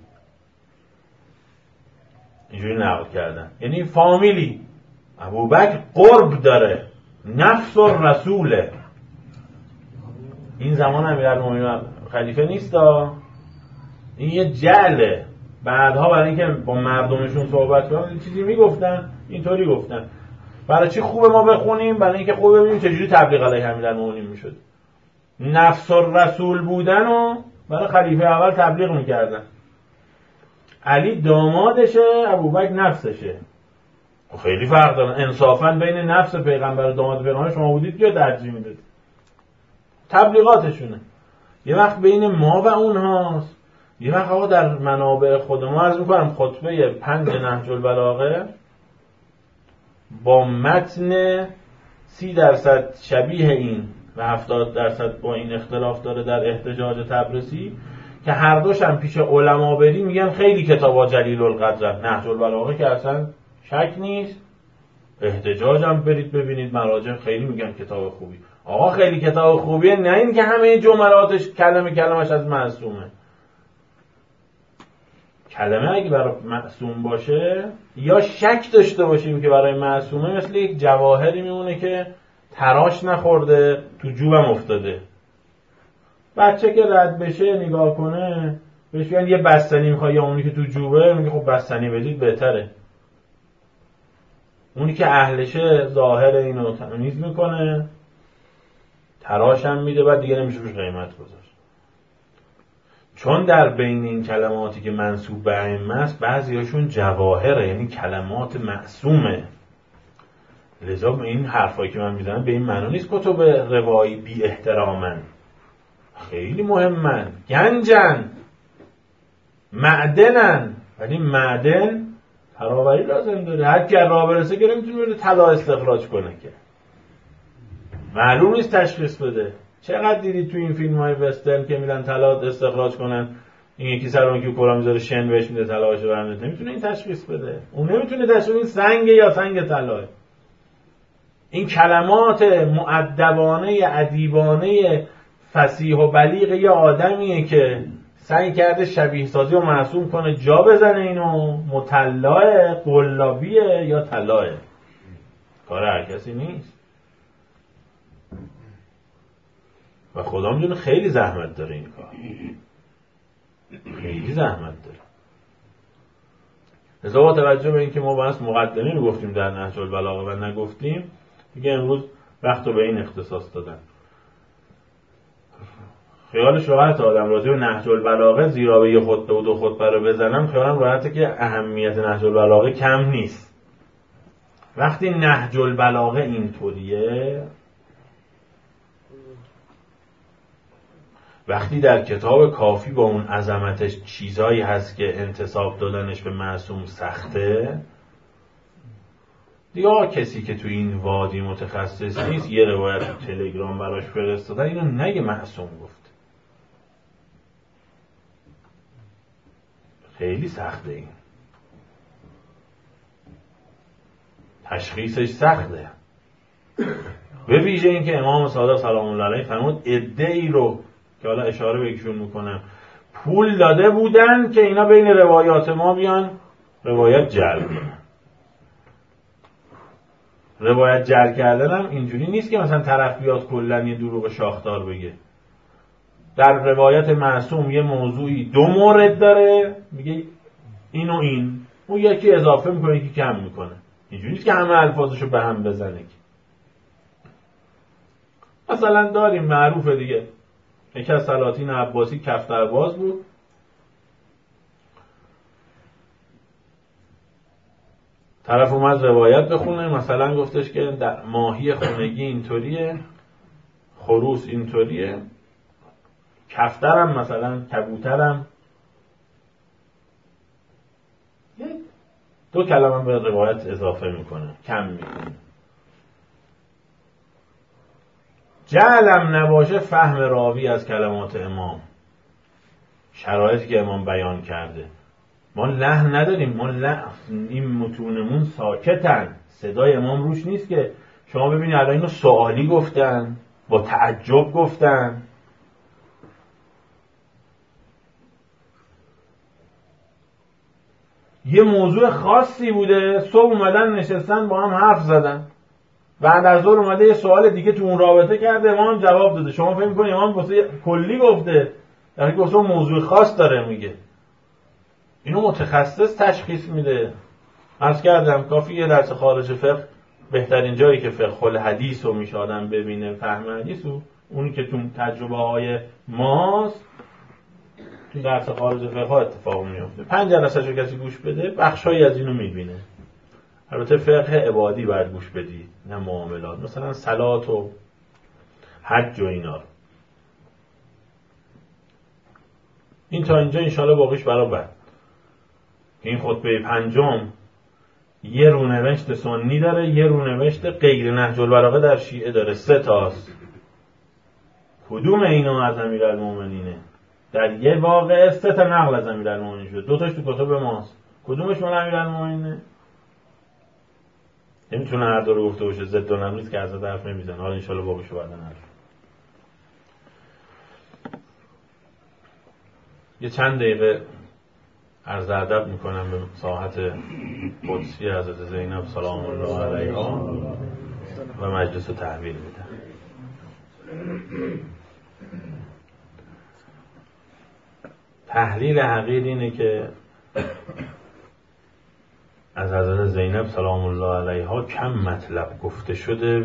اینجوری نقل کردن. یعنی فامیلی. ابوبکر قرب داره، نفس و رسوله. این زمان امیرالمومنین خلیفه نیستا، این یه جعله. بعدها برای اینکه با مردمشون صحبت کنن چیزی میگفتن، اینطوری گفتن برای چی خوبه ما بخونیم؟ برای اینکه خوبه ببینیم چجوری تبلیغ علیه امیرالمومنین میشد. نفس و رسول بودن و برای خلیفه اول تبلیغ میکردن. علی دامادشه، ابوبکر نفسشه. خیلی فرق داره. انصافا بین نفس پیغمبر و داماد پیغمبر شما بودید یا ترجیح میدید؟ تبلیغاتشونه. یه وقت بین ما و اونهاست، یه وقت آقا در منابع خود ما. عرض میکنم خطبه پنج نهج البلاغه با متن سی درصد شبیه این و هفتاد درصد با این اختلاف داره در احتجاج تبرسی، که هر دوش هم پیش علما بری میگن خیلی کتابا جلیل القدر. نهج البلاغه که اصلا شک نیست، احتجاج هم برید ببینید مراجع خیلی میگن کتاب خوبی. آقا خیلی کتاب خوبیه، نه این که همه جملاتش کلمه کلمش از معصومه. کلمه اگه برای معصوم باشه یا شک داشته باشیم که برای معصومه، مثل یک جواهری میمونه که تراش نخورده تو جوبم افتاده. بچه که رد بشه نگاه کنه بهش میگن یه بستنی میخوای یا اونی که تو جوبه، میگه خب بستنی بدید بهتره. اونی که اهلشه ظاهر اینو تمیز میکنه، تراش هم میده، بعد دیگه نمیشه روش قیمت گذاشت. چون در بین این کلماتی که منسوب به ائمه است بعضیاشون جواهره، یعنی کلمات معصومه. لذا این حرفایی که من میزنم به این معنی نیست کتب روایی بی احترامن، خیلی مهمن، گنجن، معدنن، ولی معدن تراوری لازم داره. هر کی راه برسه که نمیتونه بره طلا استخراج کنه، که معلوم نیست تشخیص بده. چقدر دیدید تو این فیلم های وسترن که میرن طلا استخراج کنن، این یکی سر اون که کلا میذاره شن بهش میده طلاهاشو برمی‌داره، نمیتونه این تشخیص بده. اون نمیتونه تشخیص این سنگ یا سنگ طلاه. این کلمات مؤدبانه ادیبانه فصیح و بلیغ یه آدمیه که سعی کرده شبیه سازی و معصوم کنه جا بزنه اینو، مطلعه، قلابیه یا طلاه. کار هر کسی نیست و خدا میدونه خیلی زحمت داره این کار، خیلی زحمت داره. لذا با توجه به اینکه ما باید مقدمه رو گفتیم در نهج البلاغه و نگفتیم دیگه، امروز وقت رو به این اختصاص دادن. خیالش راحت آدم راجع به نهج البلاغه زیرا به یه خطبه و دو خطبه رو بزنم، خیالم راحته که اهمیت نهج البلاغه کم نیست. وقتی نهج البلاغه اینطوریه، وقتی در کتاب کافی با اون عظمتش چیزایی هست که انتساب دادنش به معصوم سخته، دیگه کسی که تو این وادی متخصص نیست یه روایت تو تلگرام براش فرستادن اینو نگه معصوم گفت. خیلی سخته، این تشخیصش سخته. به ویژه این که امام صادق سلام الله علیه فرمود ادعی رو که حالا اشاره به یکشون میکنم پول داده بودن که اینا بین روایات ما بیان روایت جعل کنن. روایت جعل کردن هم اینجوری نیست که مثلا طرف بیاد کلن یه دروغ شاخدار بگه. در روایت معصوم یه موضوعی دو مورد داره، میگه این و این، اون یکی اضافه میکنه یکی کم میکنه. اینجوری نیست که همه الفاظشو به هم بزنه. مثلا داریم معروفه دیگه، یکی از سلاطین عباسی کفترباز بود، طرف اومد روایت بخونه، مثلا گفتش که در ماهی خونگی اینطوریه، خروس اینطوریه، کفترم مثلا کبوترم، دو کلمه به روایت اضافه میکنه، کم میکنه. جعلم نباشه فهم راوی از کلمات امام، شرایطی که امام بیان کرده. ما لحن نداریم، ما لحن این متونمون ساکتن، صدای امام روش نیست که شما ببینید الان اینو سوالی گفتن، با تعجب گفتن. یه موضوع خاصی بوده، صبح اومدن نشستن با هم حرف زدن، بعد از ظهر اومده یه سوال دیگه تو اون رابطه کرده، امام جواب داده. شما فکر می‌کنید امام واسه کلی گفته، در حالی که واسه موضوع خاص داره میگه. اینو متخصص تشخیص میده. عرض کردم کافی یه درس خارج فقه، بهترین جایی که فقه الحدیث رو میشه آدم ببینه، فهم حدیث رو، اونی که تو تجربه های ماست، تو درس خارج فقه ها اتفاق میفته. پنج جلسه رو کسی گوش بده بخشایی از اینو میبینه. البته فقه عبادی باید گوش بدی، نه معاملات، مثلا صلات و حج و اینا. این تا اینجا انشالله باقیش برا بعد. این خطبه پنجم یه رونوشت سنی داره، یه رونوشت غیر نهج البلاغه در شیعه داره، سه تاست. کدوم اینا از امیرالمومنینه؟ در یه واقعه سه تا نقل از امیرالمومنین شد، دو تاش تو کتب ماست. کدومش مال امیرالمومنینه؟ نمیتونه هر دو رو گفته باشه. ضد و نقیض که از حرف نمیزنه. حالا ان شاءالله باقیشو بعدا حرف. یه چند دقیقه عرض ادب میکنم به ساحت قدسی حضرت زینب سلام الله علیها و مجلس رو تحویل میدم. تحلیل حقیر اینه که از حضرت زینب سلام الله علیها کم مطلب گفته شده.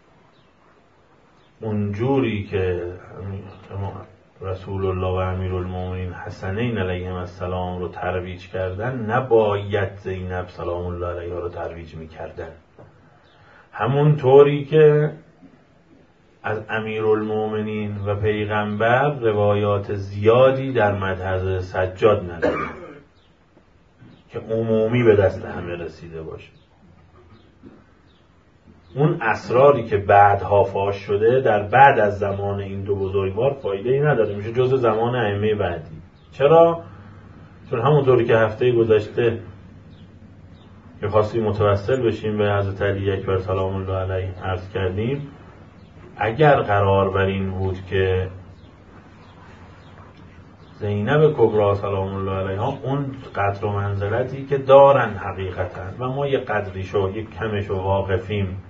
اونجوری که رسول الله و امیرالمومنین حسنین علیهم السلام رو ترویج کردن، نباید زینب سلام الله علیها رو ترویج میکردن. همون طوری که از امیرالمومنین و پیغمبر روایات زیادی در مدح سجاد نداره که عمومی به دست همه رسیده باشه. اون اسراری که بعدها فاش شده در بعد از زمان این دو بزرگوار فایده ای نداره، میشه جزء زمان ائمه بعدی. چرا؟ چون همونطوری که هفته گذشته که خواستیم متوسل بشیم به حضرت علی اکبر سلام الله علیه عرض کردیم، اگر قرار بر این بود که زینب کبری سلام الله علیها اون قدر و منزلتی که دارن حقیقتا و ما یه قدریشو یک کمشو واقفیم،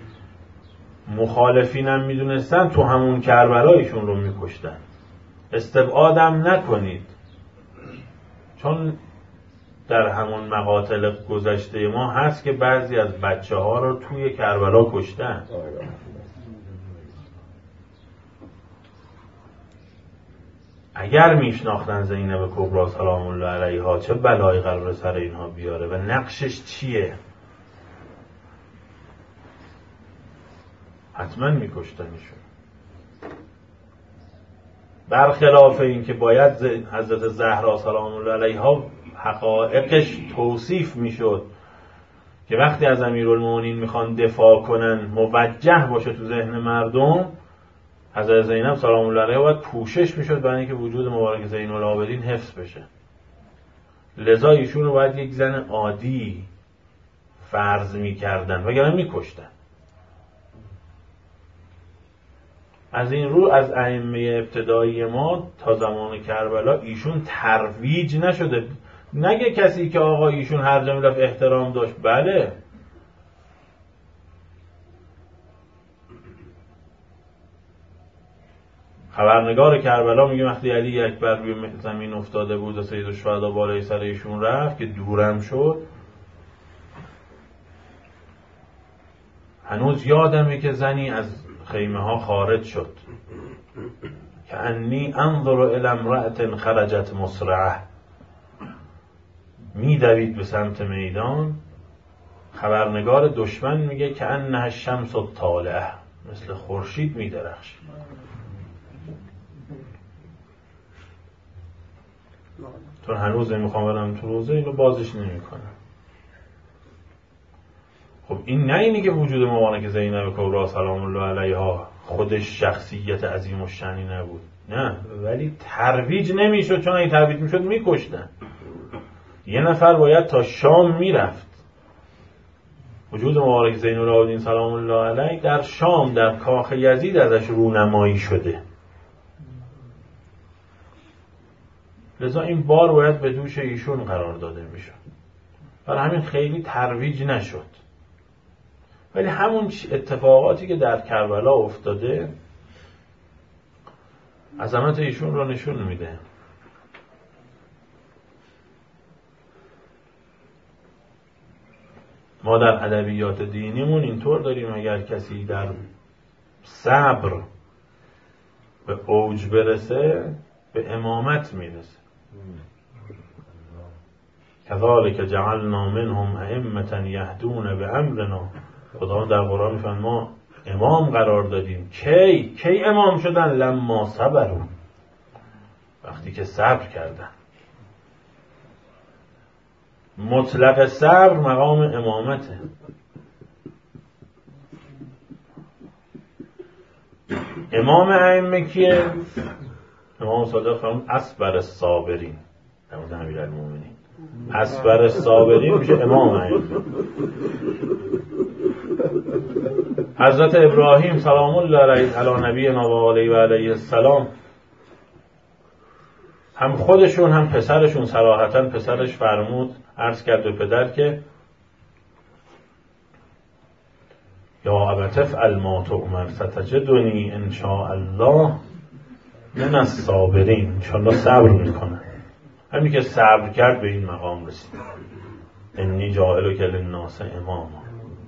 مخالفینم میدونستن، تو همون کربلایشون رو میکشتن. استبعادم نکنید، چون در همون مقاتل گذشته ما هست که بعضی از بچه ها رو توی کربلا کشتن. اگر میشناختن زینب کبری سلام الله علیها چه بلایی قرار سر اینها بیاره و نقشش چیه، حتما میکشتنشون. برخلاف این که باید حضرت زهرا سلام الله علیها حقایقش توصیف میشد که وقتی از امیرالمومنین میخوان دفاع کنن موجه باشه تو ذهن مردم، حضرت زینب سلام الله علیها باید پوشش میشد برای اینکه وجود مبارک زین العابدین حفظ بشه. لذا ایشون رو باید یک زن عادی فرض میکردن وگرنه میکشتن. از این رو از ائمه ابتدایی ما تا زمان کربلا ایشون ترویج نشده. نگه کسی که آقا ایشون هر جا میرفت احترام داشت، بله، خبرنگار کربلا میگه وقتی علی اکبر روی زمین افتاده بود و سید الشهدا بالای سر ایشون رفت که دورم شد، هنوز یادمه که زنی از خیمه ها خارج شد که انی انظر الی امرأة خرجت مسرعه، میدوید به سمت میدان. خبرنگار دشمن میگه که انها الشمس الطالعه، مثل خورشید میدرخش. تو هنوز نمیخوام برم تو روزه، اینو بازش نمیکنم. خب این نه اینی که وجود مبارک زینب کبری سلام الله علیها خودش شخصیت عظیم و شأنی نبود، نه، ولی ترویج نمیشد، چون اگه ترویج میشد میکشتن. یه نفر باید تا شام میرفت. وجود مبارک زین العابدین سلام الله علیه در شام در کاخ یزید ازش رونمایی شده، لذا این بار باید به دوش ایشون قرار داده میشد. برای همین خیلی ترویج نشد. ولی همون اتفاقاتی که در کربلا افتاده عظمت ایشون رو نشون میده. ما در ادبیات دینیمون اینطور داریم اگر کسی در صبر به اوج برسه به امامت میرسه. کذالک جعلنا منهم ائمة یهدون بامرنا. خدا در قرآن میفرماید ما امام قرار دادیم. کی کی امام شدن؟ لما صبروا، وقتی که صبر کردن. مطلق صبر مقام امامته. امام ائمه کیه؟ امام صادق فرمود اصبر الصابرین، نمود امیرالمومنین اصبر الصابرین میشه امام ائمه. حضرت ابراهیم سلام الله علیه علی نبینا و آله و علیه السلام، هم خودشون هم پسرشون، صراحتاً پسرش فرمود، عرض کرد به پدر که یا ابت افعل ما تؤمر ستجدنی ان شاء الله من الصابرین، ان شاء الله صبر میکنه. همین که صبر کرد به این مقام رسید، انی جاعلک للناس اماما.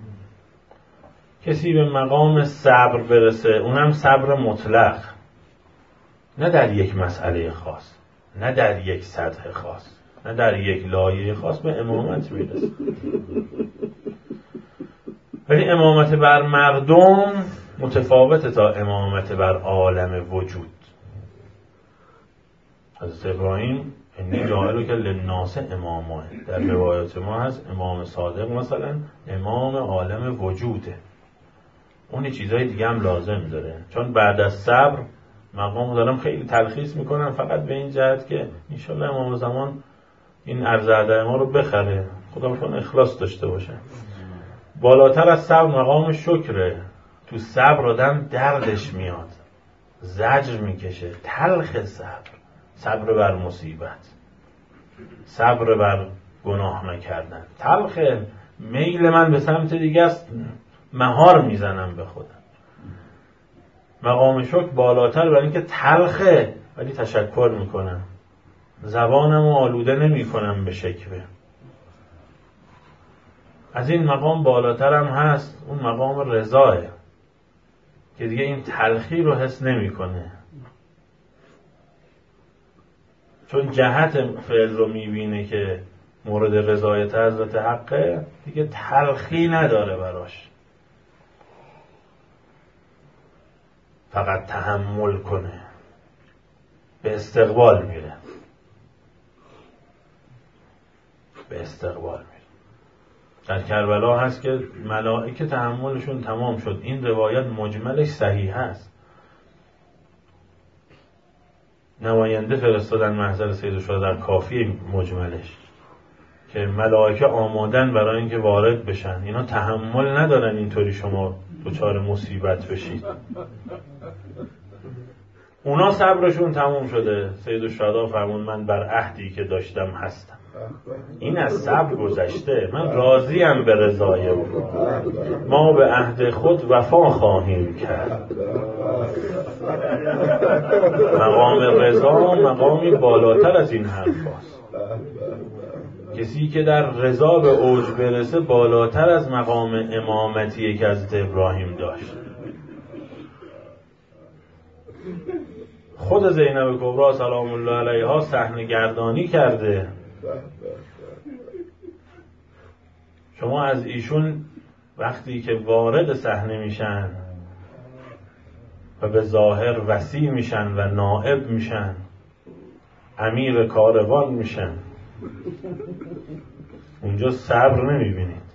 کسی به مقام صبر برسه، اونم صبر مطلق، نه در یک مسئله خاص، نه در یک سطح خاص، نه در یک لایه خاص، به امامت میرسه. ولی امامت بر مردم متفاوته تا امامت بر عالم وجود. حضرت ابراهیم انی جاعلک للناس اماما، در روایات ما هست امام صادق مثلا امام عالم وجوده. اون چیزای دیگه هم لازم داره، چون بعد از صبر مقام دارم خیلی تلخیص میکنم فقط به این جهت که انشالله امام زمان این ارزعده ما رو بخره، خدا کنه اخلاص داشته باشه. بالاتر از صبر مقام شکره. تو صبر آدم دردش میاد، زجر میکشه، تلخ صبر، صبر بر مصیبت، صبر بر گناه نکردن، تلخ. میل من به سمت دیگه است، مهار میزنم به خودم. مقام شکر بالاتر برای اینکه تلخه ولی تشکر میکنم، زبانم آلوده نمی کنم به شکوه. از این مقام بالاتر هم هست اون مقام رضاه که دیگه این تلخی رو حس نمی کنه، چون جهت فعل رو میبینه که مورد رضایت حضرت حقه، دیگه تلخی نداره براش، فقط تحمل کنه، به استقبال میره، به استقبال میره. در کربلا هست که ملائکه تحملشون تمام شد. این روایت مجملش صحیح هست. نماینده فرستادن محضر سیدالشهدا در کافی مجملش که ملائکه آمادن برای اینکه وارد بشن، اینا تحمل ندارن اینطوری شما دچار مصیبت بشید. اونا صبرشون تموم شده. سیدالشهدا فرمون من بر عهدی که داشتم هستم، این از صبر گذشته، من راضیم به رضای او، ما به عهد خود وفا خواهیم کرد. مقام رضا مقامی بالاتر از این حرف هست. کسی که در رضا به اوج برسه بالاتر از مقام امامتیه که حضرت ابراهیم داشت. خود زینب کبری سلام الله علیها صحنه گردانی کرده. شما از ایشون وقتی که وارد صحنه میشن و به ظاهر وصی میشن و نائب میشن، امیر کاروان میشن، اونجا صبر نمیبینید.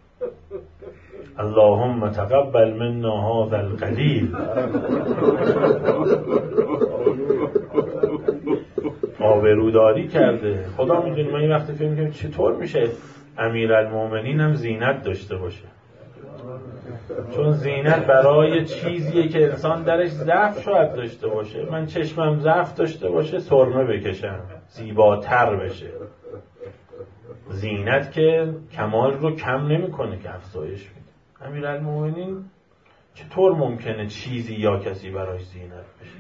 اللهم تقبل منا هذا القلیل. آبروداری کرده. خدا میدونه. من این وقتی فکر میکنم چطور میشه امیرالمومنین هم زینت داشته باشه، چون زینت برای چیزیه که انسان درش ضعف شاید داشته باشه. من چشمم ضعف داشته باشه سرمه بکشم زیباتر بشه. زینت که کمال رو کم نمیکنه که افزایش میده. امیرالمومنین چطور ممکنه چیزی یا کسی براش زینت بشه؟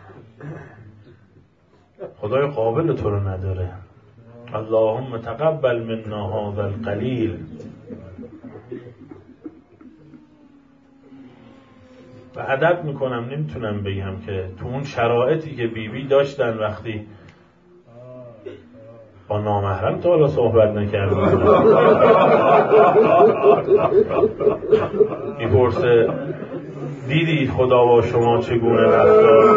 خدای قابل تو رو نداره. اللهم تقبل منا هذا القلیل. و ادب میکنم نمیتونم بگم که تو اون شرایطی که بیبی بی داشتن وقتی با نامحرم تا حالا صحبت نکردن، میپرسه دیدید خدا با شما چگونه رفتار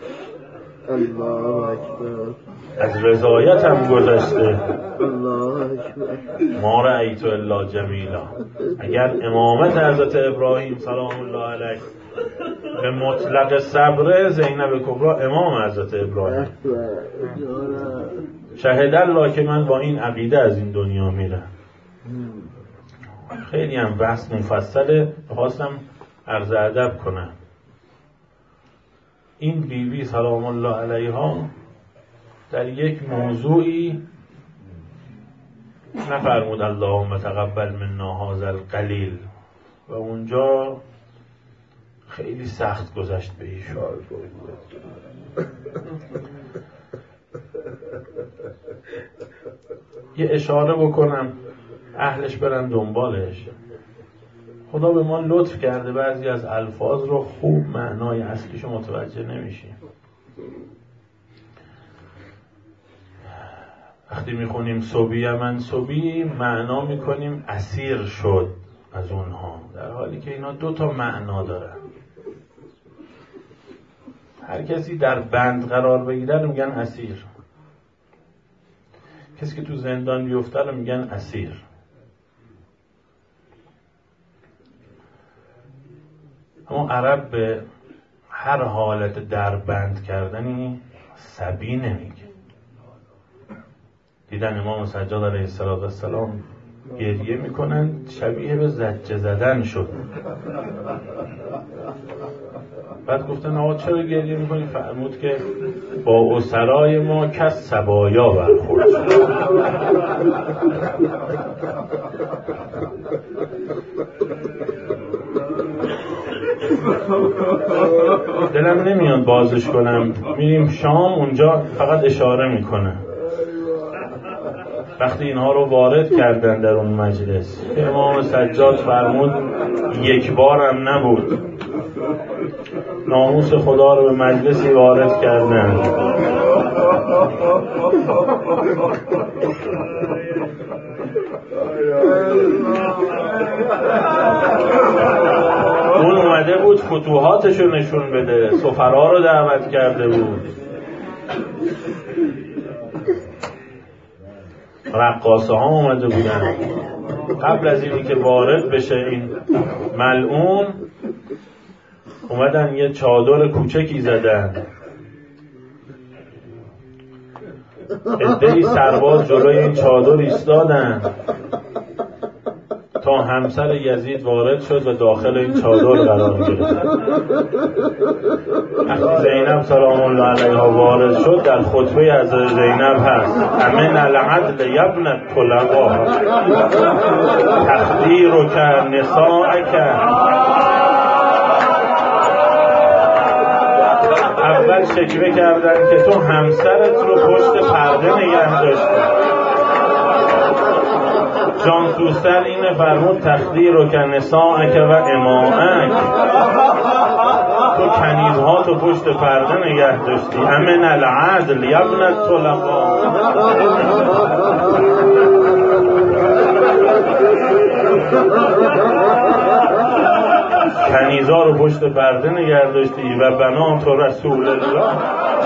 الله اکبر. از رضایت هم گذشته. الله ما رأیت الا جمیلا. اگر امامت حضرت ابراهیم سلام الله علیه به مطلق صبر، زینب کبری امام حضرت ابراهیم. شهد الله که من با این عقیده از این دنیا میرم. خیلی هم بحث مفصله، خواستم عرض ادب کنم. این بیبی بی سلام الله علیها در یک موضوعی نفرمود اللهم تقبل منا هذا القلیل و اونجا خیلی سخت گذشت به ایشون. یه اشاره بکنم اهلش برن دنبالش. خدا به ما لطف کرده بعضی از الفاظ رو خوب معنای اصلیشو متوجه نمیشیم. وقتی میخونیم صبی من صبی، معنا میکنیم اسیر شد از اونها، در حالی که اینا دو تا معنا دارن. هر کسی در بند قرار بگیره رو میگن اسیر، کسی که تو زندان بیفته رو میگن اسیر. اما عرب به هر حالت در بند کردنی صبی نمیگه. دیدن امام سجاد علیه السلام گریه میکنن، شبیه به زجه زدن شد. بعد گفتن آقا چرا گریه میکنی؟ فرمود که با اسرای ما کس سبایا برخورد شد. دلم نمیاد بازش کنم. میریم شام، اونجا فقط اشاره میکنه. وقتی اینها رو وارد کردن در اون مجلس، امام سجاد فرمود یک بارم نبود، ناموس خدا رو به مجلسی وارد کردن اون اومده بود فتوحاتش رو نشون بده، سفرا رو دعوت کرده بود، رقاصه ها اومده بودن. قبل از اینی که وارد بشه این ملعون، اومدن یه چادر کوچکی زدن، عده‌ای سرباز جلوی این چادر ایستادن تا همسر یزید وارد شد و داخل این چادر قرار گرفت. وقتی زینب سلام الله علیها وارد شد، در خطبه از زینب هست امن العدل یبن طلقا تخدیرک نساءک. اول شکوه کردن که تو همسرت رو پشت پرده نگه داشتی. جانسوستر اینه، فرمود تخدیرک نساءک و اماءک، تو کنیزها تو پشت پرده نگه داشتی. امن العدل یبن الطلقا. کنیزها رو پشت پرده نگه داشتی و بنات و رسول الله.